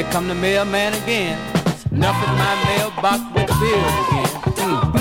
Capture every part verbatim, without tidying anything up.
come the mailman again. Nothing in my mailbox with the bills again. Mm, mm,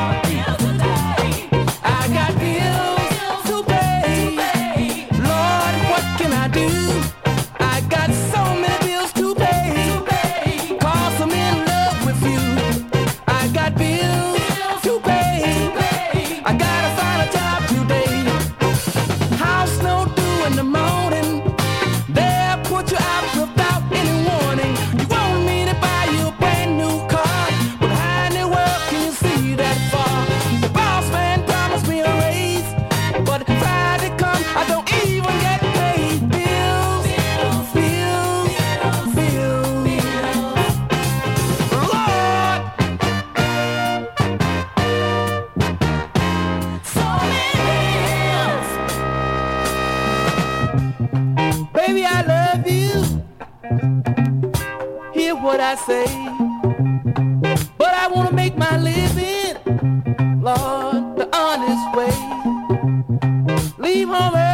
mm. I got bills to pay. Lord, what can I do? I got so many bills to pay. Cause I'm in love with you. I got bills to pay. I gotta find a job today. House no do in the morning. They'll put you out without any warning. You want me to buy you a brand new car, but how in the world can you see that far? The boss man promised me a raise, but Friday come, I don't even get paid. Bills, bills, bills, Lord, so many bills. Baby, I love you. Hear what I say. But I wanna make my living, Lord, the honest way. Leave home early.